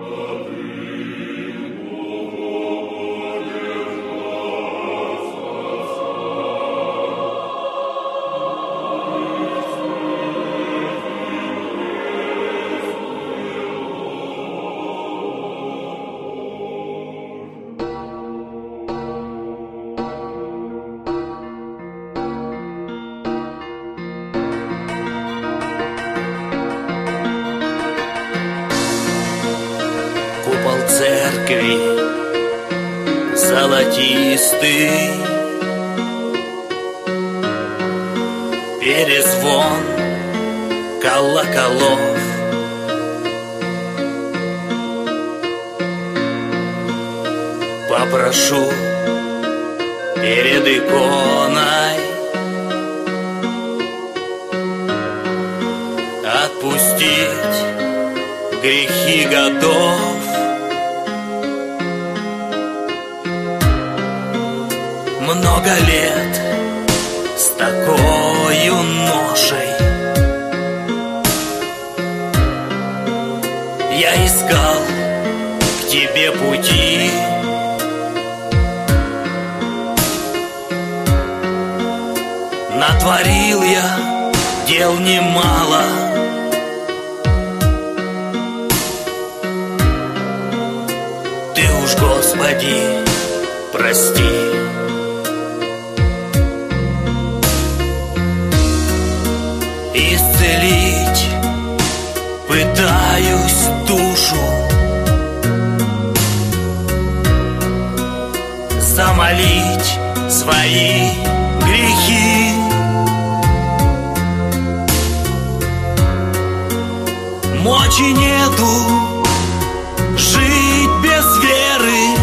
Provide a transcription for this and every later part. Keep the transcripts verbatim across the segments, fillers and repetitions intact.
Купол церкви золотистый, перезвон колоколов. Попрошу перед иконой отпустить грехи годов. Много лет с такою ношей я искал к тебе пути. Натворил я дел немало, ты уж, Господи, прости. Исцелить пытаюсь душу, замолить свои грехи. Мочи нету жить без веры,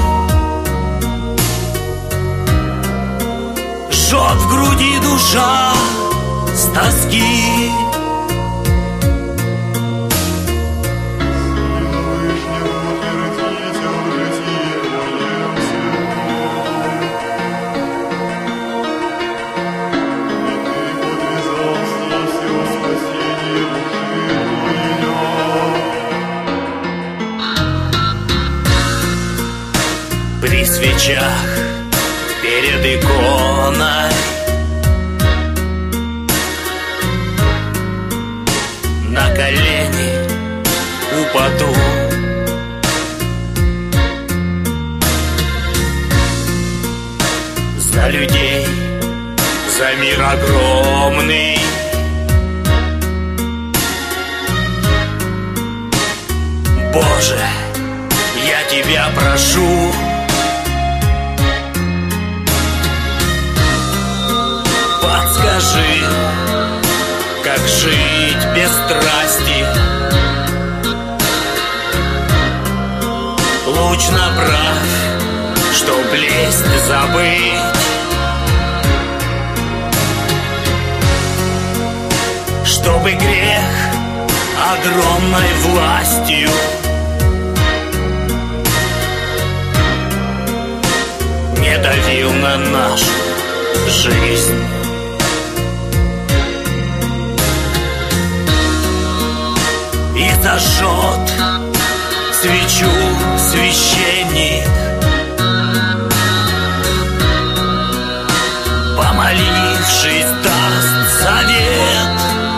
жжет в груди душа с тоски. При свечах перед иконой на колени упаду. За людей, за мир огромный, Боже, я Тебя прошу, подскажи, как жить без страсти. Луч направь, чтоб лесть забыть, чтобы грех огромной властью не давил на нашу жизнь. И зажжет свечу священник, помолившись, даст совет.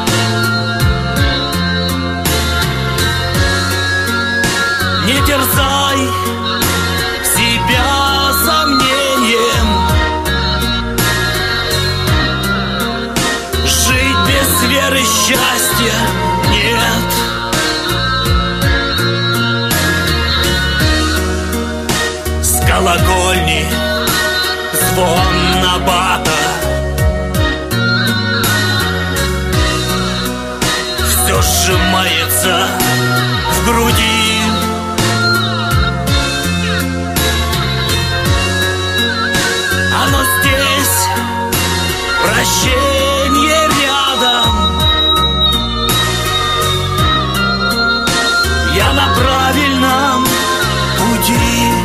Не терзай себя сомнением, жить без веры счастья нет. С колокольни звон набата, все сжимается в груди. Оно здесь, прощение рядом. Я на правильном пути.